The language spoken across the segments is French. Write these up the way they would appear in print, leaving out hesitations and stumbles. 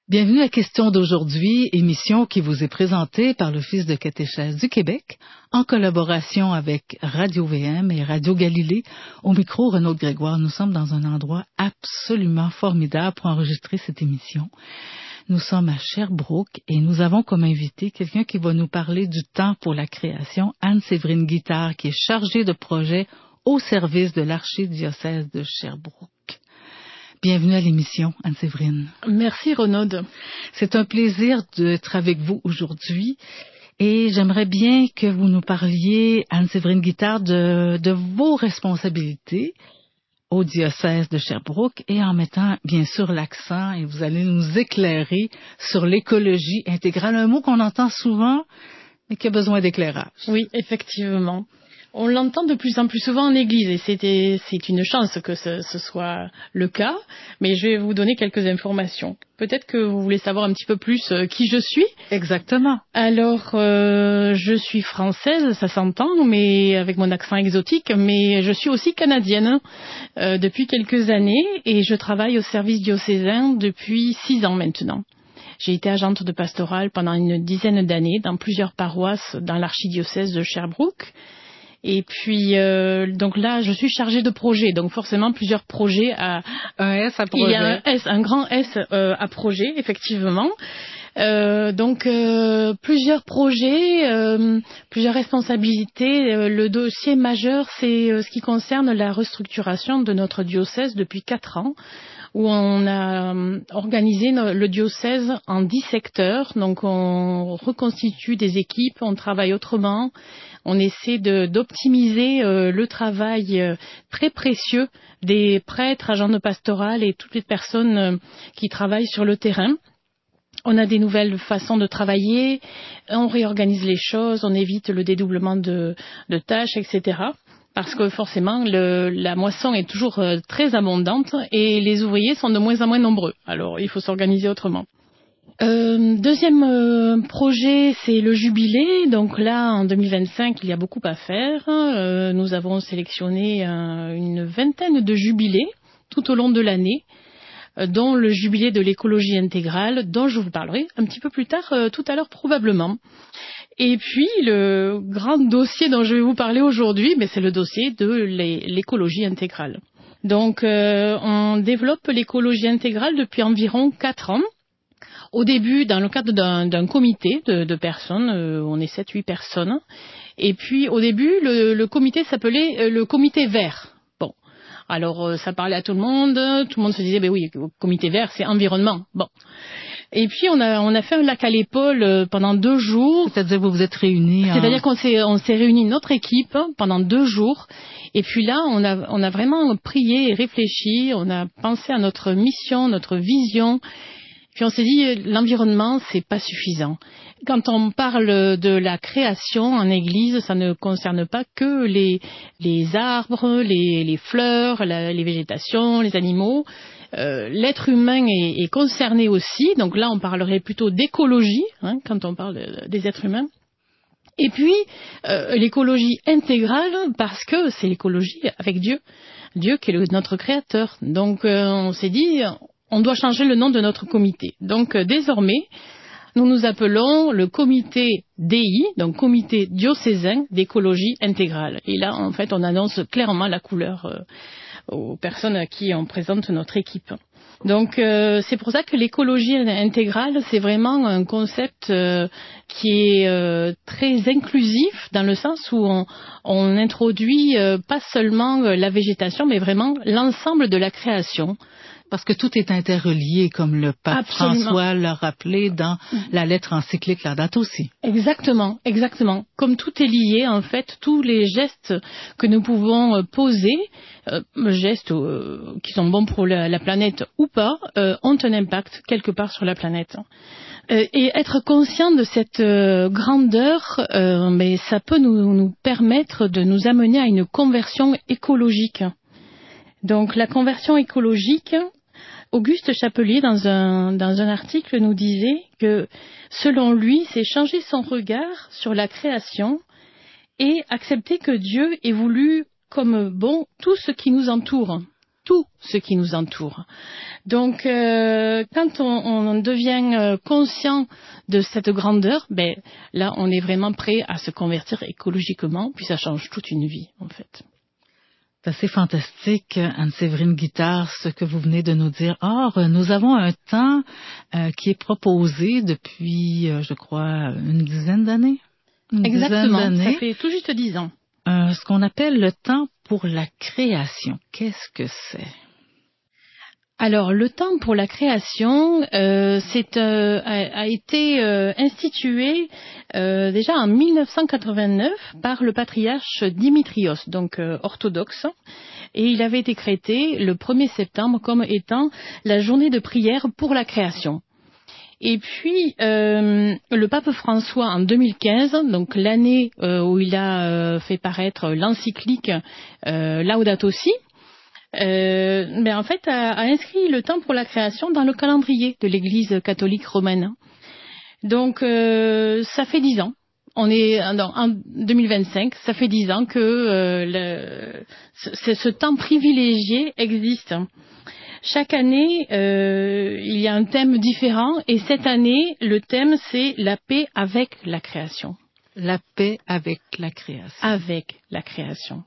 Bienvenue à Question d'aujourd'hui, émission qui vous est présentée par l'Office de catéchèse du Québec en collaboration avec Radio-VM et Radio Galilée. Au micro, Renaud Grégoire, nous sommes dans un endroit absolument formidable pour enregistrer cette émission. Nous sommes à Sherbrooke et nous avons comme invité quelqu'un qui va nous parler du temps pour la création, Anne-Séverine Guittard, qui est chargée de projet au service de l'archidiocèse de Sherbrooke. Bienvenue à l'émission, Anne-Séverine. Merci, Renaud. C'est un plaisir d'être avec vous aujourd'hui et j'aimerais bien que vous nous parliez, Anne-Séverine Guittard, de vos responsabilités au diocèse de Sherbrooke et en mettant bien sûr l'accent, et vous allez nous éclairer sur l'écologie intégrale, un mot qu'on entend souvent mais qui a besoin d'éclairage. Oui, effectivement. On l'entend de plus en plus souvent en Église et c'est une chance que ce soit le cas, mais je vais vous donner quelques informations. Peut-être que vous voulez savoir un petit peu plus qui je suis. Exactement. Alors, je suis française, ça s'entend, mais avec mon accent exotique, mais je suis aussi canadienne depuis quelques années et je travaille au service diocésain depuis 6 ans maintenant. J'ai été agente de pastorale pendant une dizaine d'années dans plusieurs paroisses dans l'archidiocèse de Sherbrooke. Et puis, donc là, je suis chargée de projet. Donc forcément, plusieurs projets à... Un S à projet. Il y a un S, un grand S à projet, effectivement. Donc, plusieurs projets, plusieurs responsabilités. Le dossier majeur, c'est ce qui concerne la restructuration de notre diocèse depuis 4 ans, où on a organisé le diocèse en 10 secteurs. Donc, on reconstitue des équipes, on travaille autrement. On essaie d'optimiser le travail très précieux des prêtres, agents de pastoral et toutes les personnes qui travaillent sur le terrain. On a des nouvelles façons de travailler, on réorganise les choses, on évite le dédoublement de tâches, etc. Parce que forcément, la moisson est toujours très abondante et les ouvriers sont de moins en moins nombreux. Alors, il faut s'organiser autrement. Deuxième projet, c'est le jubilé. Donc là, en 2025, il y a beaucoup à faire. Nous avons sélectionné une vingtaine de jubilés tout au long de l'année, dont le jubilé de l'écologie intégrale, dont je vous parlerai un petit peu plus tard, tout à l'heure probablement. Et puis, le grand dossier dont je vais vous parler aujourd'hui, c'est le dossier de l'écologie intégrale. Donc, on développe l'écologie intégrale depuis environ 4 ans. Au début, dans le cadre d'un comité de personnes, on est 7-8 personnes. Et puis, au début, le comité s'appelait le comité vert. Bon, alors ça parlait à tout le monde se disait, oui, le comité vert, c'est environnement. Bon. Et puis, on a fait un lac à l'épaule pendant 2 jours. C'est-à-dire que vous vous êtes réunis. C'est-à-dire qu'on s'est réunis, notre équipe, pendant 2 jours. Et puis là, on a vraiment prié et réfléchi. On a pensé à notre mission, notre vision. Puis on s'est dit, l'environnement, c'est pas suffisant. Quand on parle de la création en Église, ça ne concerne pas que les arbres, les fleurs, les végétations, les animaux. L'être humain est concerné aussi. Donc là, on parlerait plutôt d'écologie, quand on parle des êtres humains. Et puis, l'écologie intégrale, parce que c'est l'écologie avec Dieu. Dieu qui est notre créateur. Donc, on s'est dit... on doit changer le nom de notre comité. Donc, désormais, nous nous appelons le comité DI, donc comité diocésain d'écologie intégrale. Et là, en fait, on annonce clairement la couleur aux personnes à qui on présente notre équipe. Donc, c'est pour ça que l'écologie intégrale, c'est vraiment un concept qui est très inclusif, dans le sens où on introduit pas seulement la végétation, mais vraiment l'ensemble de la création. Parce que tout est interrelié, comme le pape Absolument. François l'a rappelé dans la lettre encyclique Laudato Si. Exactement, exactement. Comme tout est lié, en fait, tous les gestes que nous pouvons poser, gestes qui sont bons pour la planète ou pas, ont un impact quelque part sur la planète. Et être conscient de cette grandeur, ça peut nous permettre de nous amener à une conversion écologique. Donc la conversion écologique, Auguste Chapelier, dans un article, nous disait que, selon lui, c'est changer son regard sur la création et accepter que Dieu ait voulu comme bon tout ce qui nous entoure. tout ce qui nous entoure. Donc, quand on devient conscient de cette grandeur, là, on est vraiment prêt à se convertir écologiquement, puis ça change toute une vie, en fait. C'est assez fantastique, Anne-Séverine Guittard, ce que vous venez de nous dire. Or, nous avons un temps qui est proposé depuis, je crois, une dizaine d'années. Exactement, ça fait tout juste 10 ans. Ce qu'on appelle le temps pour la création. Qu'est-ce que c'est? Alors, le temps pour la création a été institué déjà en 1989 par le patriarche Dimitrios, donc orthodoxe, et il avait été créé le 1er septembre comme étant la journée de prière pour la création. Et puis, le pape François, en 2015, donc l'année où il a fait paraître l'encyclique Laudato Si', en fait, a inscrit le temps pour la création dans le calendrier de l'Église catholique romaine. Donc, ça fait 10 ans. On est en 2025, ça fait 10 ans que ce temps privilégié existe. Chaque année, il y a un thème différent, et cette année, le thème, c'est la paix avec la création. La paix avec la création. Avec la création.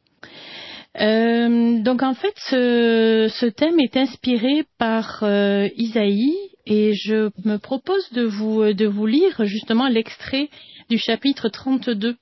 Donc en fait, ce thème est inspiré par Isaïe, et je me propose de vous lire justement l'extrait du chapitre 32.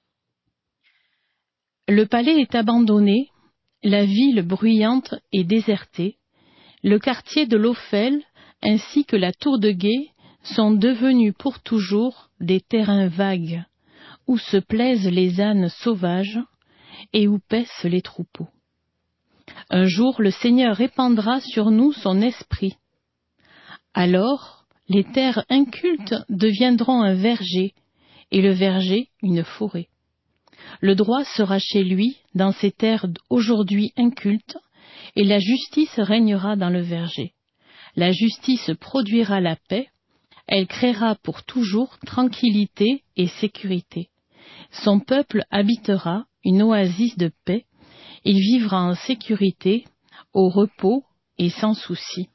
Le palais est abandonné, la ville bruyante est désertée, le quartier de l'Ophel ainsi que la tour de guet sont devenus pour toujours des terrains vagues, où se plaisent les ânes sauvages et où paissent les troupeaux. Un jour, le Seigneur répandra sur nous son esprit. Alors, les terres incultes deviendront un verger, et le verger une forêt. Le droit sera chez lui dans ces terres aujourd'hui incultes, et la justice régnera dans le verger. La justice produira la paix, elle créera pour toujours tranquillité et sécurité. Son peuple habitera une oasis de paix, il vivra en sécurité, au repos et sans souci.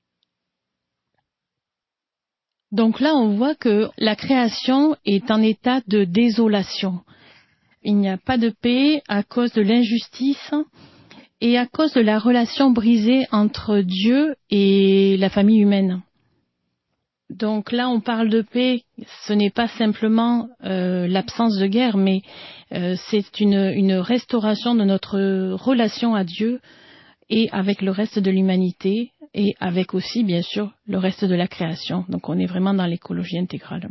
Donc là, on voit que la création est en état de désolation. Il n'y a pas de paix à cause de l'injustice et à cause de la relation brisée entre Dieu et la famille humaine. Donc là, on parle de paix, ce n'est pas simplement l'absence de guerre, mais c'est une restauration de notre relation à Dieu et avec le reste de l'humanité, et avec aussi, bien sûr, le reste de la création. Donc on est vraiment dans l'écologie intégrale.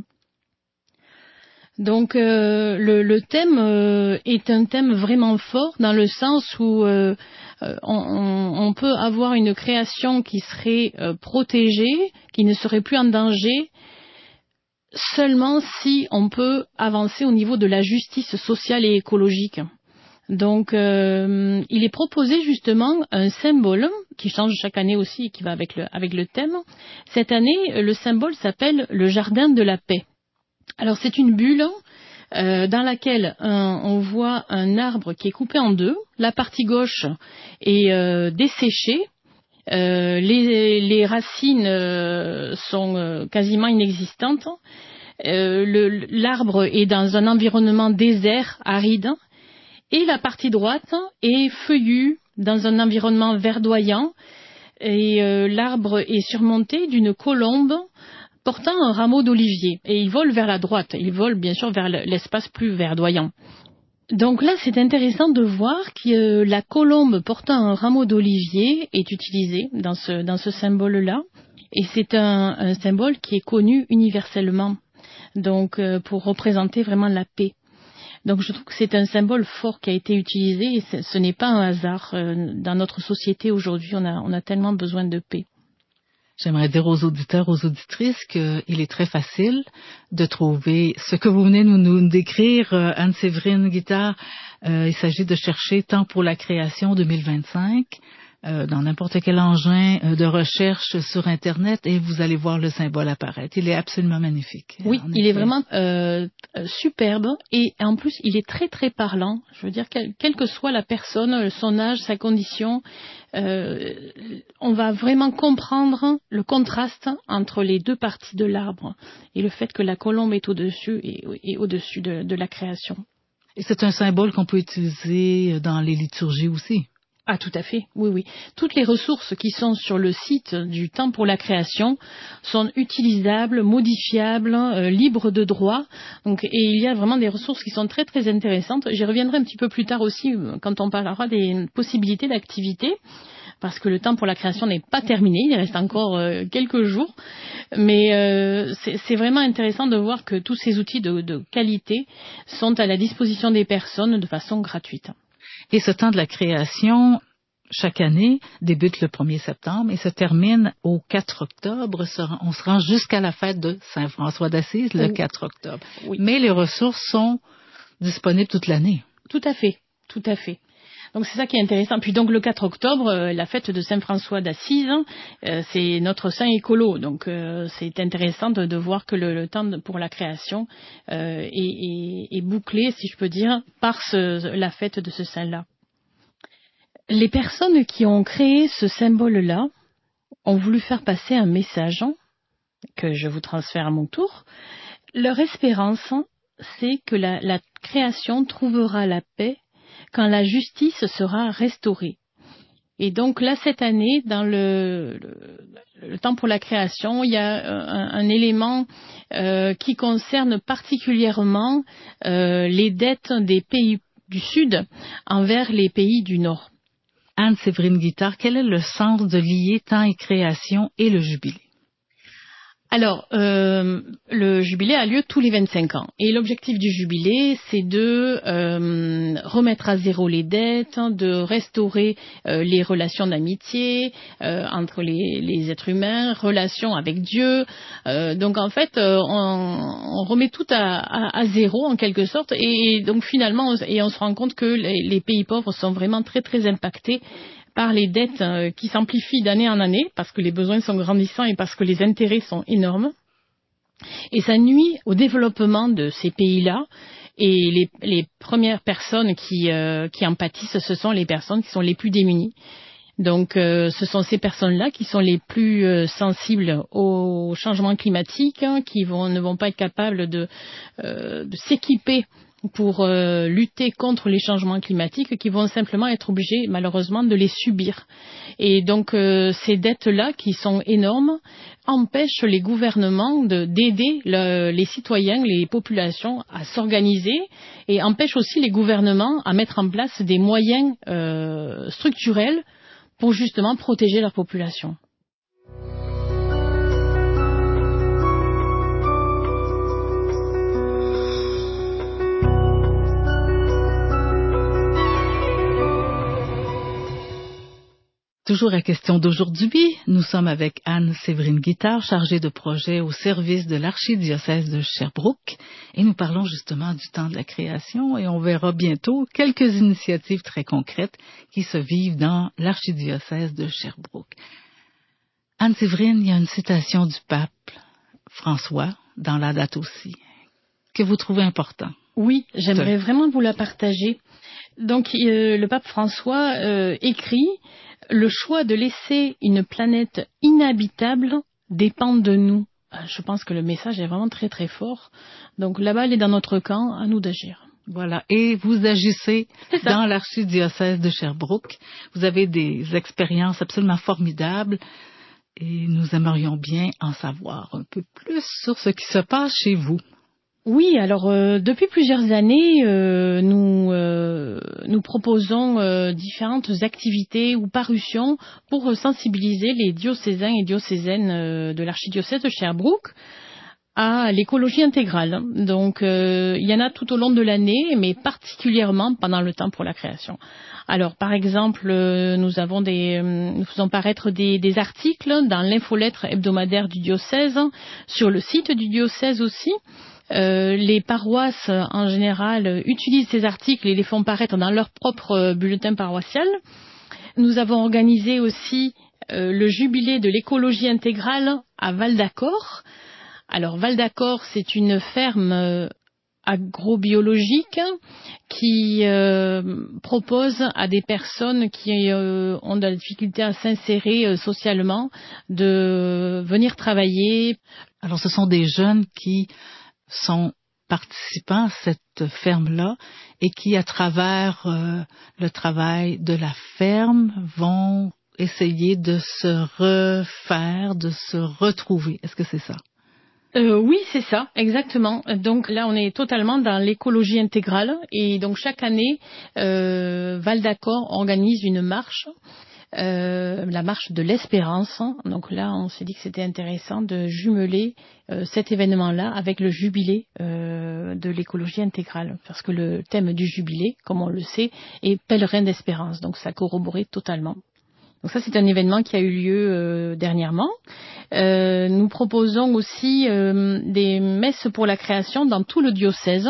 Donc le thème est un thème vraiment fort, dans le sens où on peut avoir une création qui serait protégée, qui ne serait plus en danger, seulement si on peut avancer au niveau de la justice sociale et écologique. Donc il est proposé justement un symbole qui change chaque année aussi et qui va avec le thème. Cette année, le symbole s'appelle le jardin de la paix. Alors c'est une bulle dans laquelle on voit un arbre qui est coupé en deux. La partie gauche est desséchée. Les racines sont quasiment inexistantes. L'arbre est dans un environnement désert, aride. Et la partie droite est feuillue dans un environnement verdoyant. Et l'arbre est surmonté d'une colombe portant un rameau d'olivier. Et il vole vers la droite. Il vole bien sûr vers l'espace plus verdoyant. Donc là, c'est intéressant de voir que la colombe portant un rameau d'olivier est utilisée dans ce symbole-là. Et c'est un symbole qui est connu universellement, donc pour représenter vraiment la paix. Donc je trouve que c'est un symbole fort qui a été utilisé, et ce n'est pas un hasard. Dans notre société aujourd'hui, on a tellement besoin de paix. J'aimerais dire aux auditeurs, aux auditrices qu'il est très facile de trouver ce que vous venez de nous décrire, Anne-Séverine Guittard. Il s'agit de chercher Temps pour la création 2025 dans n'importe quel engin de recherche sur Internet et vous allez voir le symbole apparaître. Il est absolument magnifique. Oui, il est vraiment superbe et en plus, il est très très parlant. Je veux dire, quelle que soit la personne, son âge, sa condition, on va vraiment comprendre le contraste entre les deux parties de l'arbre et le fait que la colombe est au-dessus et au-dessus de la création. Et c'est un symbole qu'on peut utiliser dans les liturgies aussi. Ah, tout à fait, oui, oui. Toutes les ressources qui sont sur le site du Temps pour la création sont utilisables, modifiables, libres de droit. Donc, et il y a vraiment des ressources qui sont très, très intéressantes. J'y reviendrai un petit peu plus tard aussi quand on parlera des possibilités d'activité, parce que le Temps pour la création n'est pas terminé, il reste encore quelques jours. Mais c'est vraiment intéressant de voir que tous ces outils de qualité sont à la disposition des personnes de façon gratuite. Et ce temps de la création, chaque année, débute le 1er septembre et se termine au 4 octobre. On se rend jusqu'à la fête de Saint-François d'Assise, le 4 octobre. Oui. Mais les ressources sont disponibles toute l'année. Tout à fait, tout à fait. Donc c'est ça qui est intéressant. Puis donc le 4 octobre, la fête de Saint-François d'Assise, c'est notre saint écolo. Donc c'est intéressant de voir que le temps pour la création est bouclé, si je peux dire, par la fête de ce saint-là. Les personnes qui ont créé ce symbole-là ont voulu faire passer un message que je vous transfère à mon tour. Leur espérance, c'est que la création trouvera la paix quand la justice sera restaurée. Et donc là, cette année, dans le temps pour la création, il y a un élément qui concerne particulièrement les dettes des pays du Sud envers les pays du Nord. Anne-Séverine Guittard, quel est le sens de lier temps et création et le jubilé? Alors, le jubilé a lieu tous les 25 ans. Et l'objectif du jubilé, c'est de remettre à zéro les dettes, de restaurer les relations d'amitié entre les êtres humains, relations avec Dieu. Donc, en fait, on remet tout à zéro, en quelque sorte. Et donc, finalement, on se rend compte que les pays pauvres sont vraiment très, très impactés par les dettes qui s'amplifient d'année en année, parce que les besoins sont grandissants et parce que les intérêts sont énormes. Et ça nuit au développement de ces pays-là. Et les premières personnes qui en pâtissent, ce sont les personnes qui sont les plus démunies. Donc, ce sont ces personnes-là qui sont les plus sensibles au changement climatique, qui ne vont pas être capables de s'équiper pour lutter contre les changements climatiques, qui vont simplement être obligés, malheureusement, de les subir. Et donc, ces dettes-là, qui sont énormes, empêchent les gouvernements d'aider les citoyens, les populations à s'organiser et empêchent aussi les gouvernements à mettre en place des moyens structurels pour justement protéger leur population. Toujours à question d'aujourd'hui, nous sommes avec Anne-Séverine Guittard, chargée de projet au service de l'archidiocèse de Sherbrooke, et nous parlons justement du temps de la création, et on verra bientôt quelques initiatives très concrètes qui se vivent dans l'archidiocèse de Sherbrooke. Anne-Séverine, il y a une citation du pape François dans la date aussi, que vous trouvez important. Oui, j'aimerais vraiment vous la partager. Donc, le pape François écrit: le choix de laisser une planète inhabitable dépend de nous. Je pense que le message est vraiment très très fort. Donc la balle est dans notre camp, à nous d'agir. Voilà, et vous agissez dans l'archidiocèse de Sherbrooke. Vous avez des expériences absolument formidables et nous aimerions bien en savoir un peu plus sur ce qui se passe chez vous. Oui, alors depuis plusieurs années, nous proposons différentes activités ou parutions pour sensibiliser les diocésains et diocésaines de l'archidiocèse de Sherbrooke à l'écologie intégrale. Donc, il y en a tout au long de l'année, mais particulièrement pendant le temps pour la création. Alors, par exemple, nous faisons paraître des articles dans l'infolettre hebdomadaire du diocèse, sur le site du diocèse aussi. Les paroisses, en général, utilisent ces articles et les font paraître dans leur propre bulletin paroissial. Nous avons organisé aussi le jubilé de l'écologie intégrale à Val-d'Accord. Alors Val-d'Accord, c'est une ferme agrobiologique qui propose à des personnes qui ont de la difficulté à s'insérer socialement de venir travailler. Alors ce sont des jeunes qui sont participants à cette ferme-là et qui, à travers le travail de la ferme, vont essayer de se refaire, de se retrouver. Est-ce que c'est ça? Oui, c'est ça, exactement. Donc là, on est totalement dans l'écologie intégrale et donc chaque année, Val-d'Accord organise une marche, la marche de l'espérance. Donc là, on s'est dit que c'était intéressant de jumeler cet événement-là avec le jubilé de l'écologie intégrale, parce que le thème du jubilé, comme on le sait, est pèlerin d'espérance. Donc ça corroborait totalement. Donc ça, c'est un événement qui a eu lieu dernièrement. Nous proposons aussi des messes pour la création dans tout le diocèse.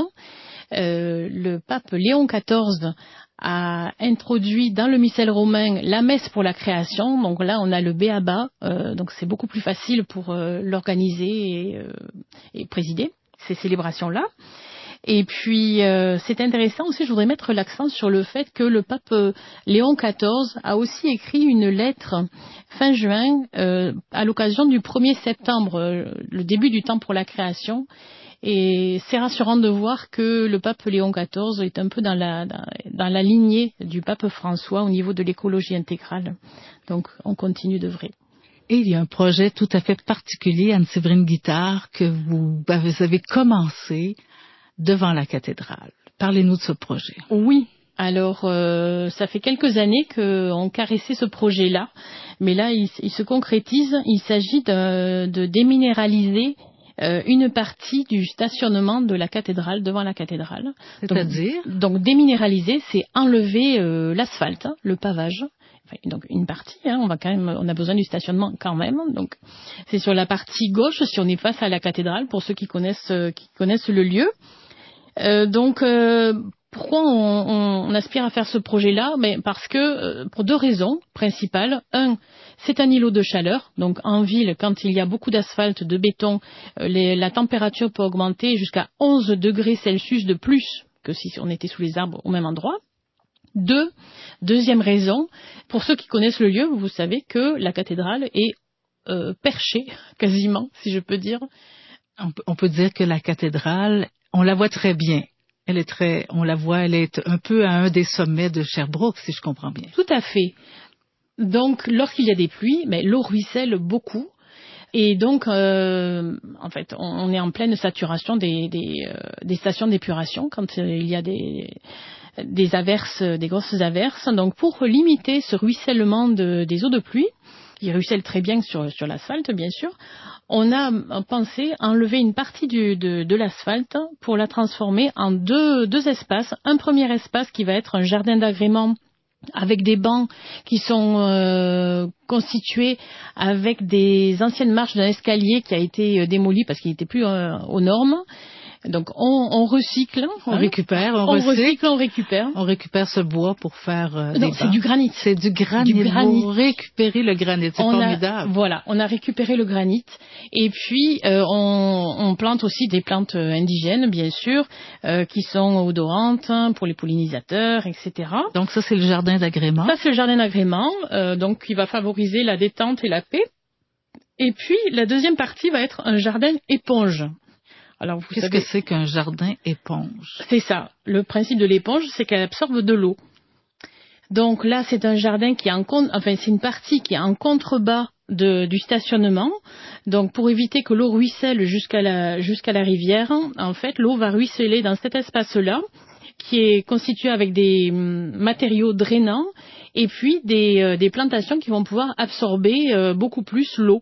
Le pape Léon XIV a introduit dans le missel romain la messe pour la création. Donc là, on a le b.a.-ba, donc c'est beaucoup plus facile pour l'organiser et présider ces célébrations-là. Et puis, c'est intéressant aussi, je voudrais mettre l'accent sur le fait que le pape Léon XIV a aussi écrit une lettre fin juin à l'occasion du 1er septembre, le début du temps pour la création. Et c'est rassurant de voir que le pape Léon XIV est un peu dans la lignée du pape François au niveau de l'écologie intégrale. Donc, on continue d'œuvrer. Et il y a un projet tout à fait particulier, Anne-Séverine Guittard, que vous avez commencé devant la cathédrale. Parlez-nous de ce projet. Oui, alors ça fait quelques années qu'on caressait ce projet-là, mais là il se concrétise. Il s'agit de déminéraliser une partie du stationnement de la cathédrale, devant la cathédrale. C'est-à-dire? Donc déminéraliser, c'est enlever l'asphalte, le pavage. Enfin, donc une partie, on a besoin du stationnement quand même. Donc c'est sur la partie gauche, si on est face à la cathédrale, pour ceux qui connaissent le lieu. Pourquoi on aspire à faire ce projet-là? Mais parce que pour deux raisons principales. Un, c'est un îlot de chaleur. Donc en ville, quand il y a beaucoup d'asphalte, de béton, la température peut augmenter jusqu'à 11 degrés Celsius de plus que si on était sous les arbres au même endroit. Deuxième raison, pour ceux qui connaissent le lieu, vous savez que la cathédrale est perchée, quasiment, si je peux dire. On peut dire que la cathédrale, on la voit très bien. Elle est un peu à un des sommets de Sherbrooke, si je comprends bien. Tout à fait. Donc, lorsqu'il y a des pluies, l'eau ruisselle beaucoup. Et donc, en fait, on est en pleine saturation des stations d'épuration quand il y a des averses, des grosses averses. Donc, pour limiter ce ruissellement des eaux de pluie, qui ruissellent très bien sur l'asphalte, bien sûr, on a pensé enlever une partie de l'asphalte pour la transformer en deux espaces. Un premier espace qui va être un jardin d'agrément avec des bancs qui sont constitués avec des anciennes marches d'un escalier qui a été démoli parce qu'il n'était plus aux normes. Donc on recycle, on récupère. On récupère ce bois pour faire des non, c'est du granit. C'est du granit. Vous récupérez le granit, c'est formidable. On a récupéré le granit et puis on plante aussi des plantes indigènes, bien sûr, qui sont odorantes pour les pollinisateurs, etc. Donc ça, c'est le jardin d'agrément. Ça, c'est le jardin d'agrément, donc qui va favoriser la détente et la paix. Et puis la deuxième partie va être un jardin éponge. Alors, qu'est-ce que c'est qu'un jardin éponge? C'est ça. Le principe de l'éponge, c'est qu'elle absorbe de l'eau. Donc là, c'est un jardin c'est une partie qui est en contrebas du stationnement. Donc pour éviter que l'eau ruisselle jusqu'à la rivière, en fait, l'eau va ruisseler dans cet espace-là, qui est constitué avec des matériaux drainants et puis des plantations qui vont pouvoir absorber beaucoup plus l'eau.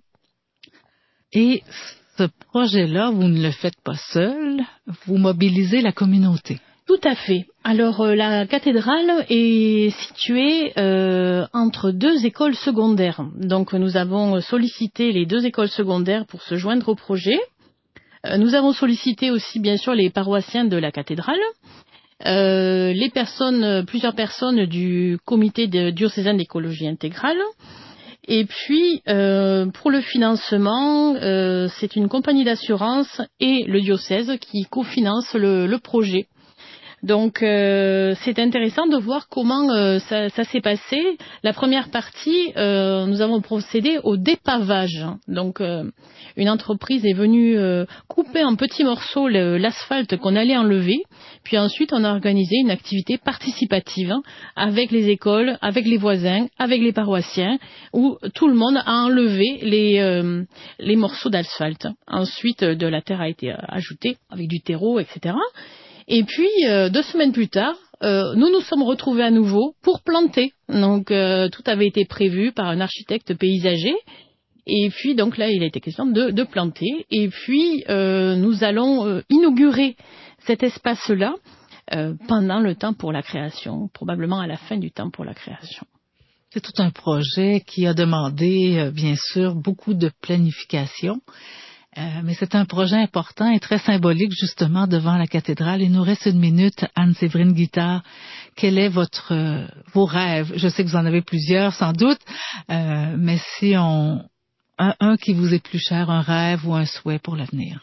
Et ce projet-là, vous ne le faites pas seul, vous mobilisez la communauté. Tout à fait. Alors, la cathédrale est située entre deux écoles secondaires. Donc, nous avons sollicité les deux écoles secondaires pour se joindre au projet. Nous avons sollicité aussi, bien sûr, les paroissiens de la cathédrale. plusieurs personnes du comité diocésain d'écologie intégrale. Et puis, pour le financement, c'est une compagnie d'assurance et le diocèse qui cofinancent le projet. Donc, c'est intéressant de voir comment ça s'est passé. La première partie, nous avons procédé au dépavage. Donc, une entreprise est venue couper en petits morceaux l'asphalte qu'on allait enlever. Puis ensuite, on a organisé une activité participative avec les écoles, avec les voisins, avec les paroissiens, où tout le monde a enlevé les morceaux d'asphalte. Ensuite, de la terre a été ajoutée avec du terreau, etc. Et puis, 2 semaines plus tard, nous sommes retrouvés à nouveau pour planter. Donc, tout avait été prévu par un architecte paysager. Et puis, donc là, il a été question de planter. Et puis, nous allons inaugurer cet espace-là pendant le temps pour la création, probablement à la fin du temps pour la création. C'est tout un projet qui a demandé, bien sûr, beaucoup de planification. Mais c'est un projet important et très symbolique justement devant la cathédrale. Il nous reste 1 minute. Anne-Séverine Guittard, quel est vos rêves? Je sais que vous en avez plusieurs sans doute, mais si un qui vous est plus cher, un rêve ou un souhait pour l'avenir?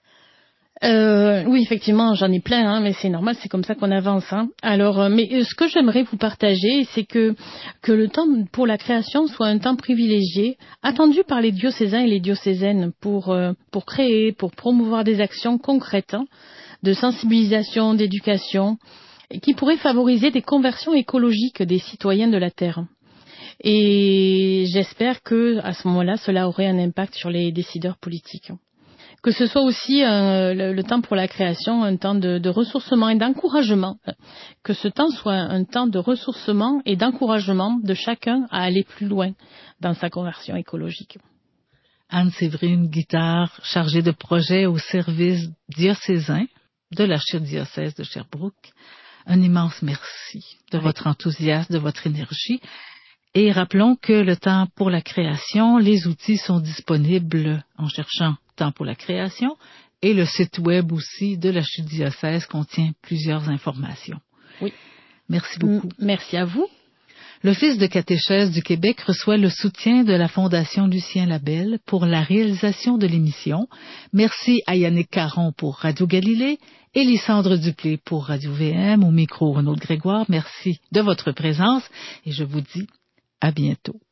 Oui, effectivement, j'en ai plein, mais c'est normal, c'est comme ça qu'on avance. Alors, mais ce que j'aimerais vous partager, c'est que le temps pour la création soit un temps privilégié, attendu par les diocésains et les diocésaines pour créer, pour promouvoir des actions concrètes de sensibilisation, d'éducation, qui pourraient favoriser des conversions écologiques des citoyens de la Terre. Et j'espère que à ce moment-là, cela aurait un impact sur les décideurs politiques. Que ce soit aussi le temps pour la création, un temps de ressourcement et d'encouragement. Que ce temps soit un temps de ressourcement et d'encouragement de chacun à aller plus loin dans sa conversion écologique. Anne-Séverine Guittard, chargée de projet au service diocésain de l'archidiocèse de Sherbrooke. Un immense merci de votre enthousiasme, de votre énergie. Et rappelons que le temps pour la création, les outils sont disponibles en cherchant temps pour la création et le site web aussi de l'archidiocèse contient plusieurs informations. Oui. Merci beaucoup. Merci à vous. L'Office de catéchèse du Québec reçoit le soutien de la Fondation Lucien Labelle pour la réalisation de l'émission. Merci à Yannick Caron pour Radio Galilée et Lysandre Duplé pour Radio VM. Au micro, Renaud Grégoire. Merci de votre présence et je vous dis à bientôt.